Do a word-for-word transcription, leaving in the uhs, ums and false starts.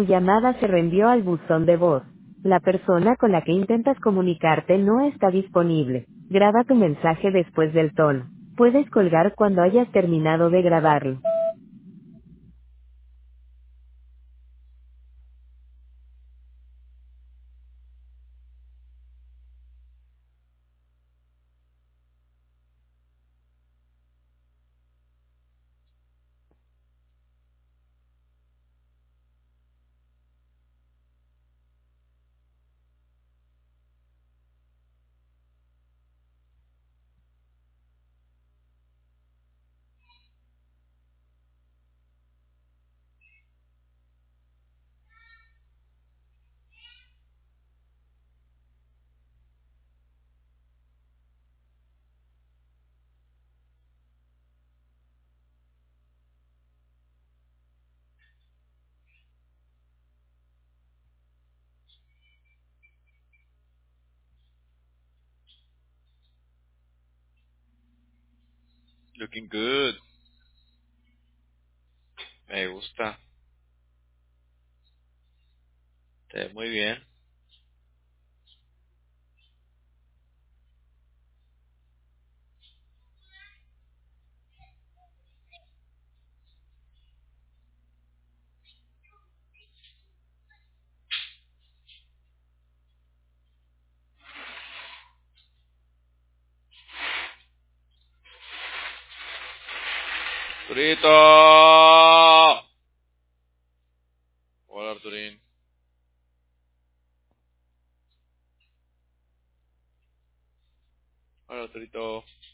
Tu llamada se reenvió al buzón de voz. La persona con la que intentas comunicarte no está disponible. Graba tu mensaje después del tono. Puedes colgar cuando hayas terminado de grabarlo. Looking good. Me gusta. Te ves muy bien. Arturito. Hola, Arturín. Hola, Arturito.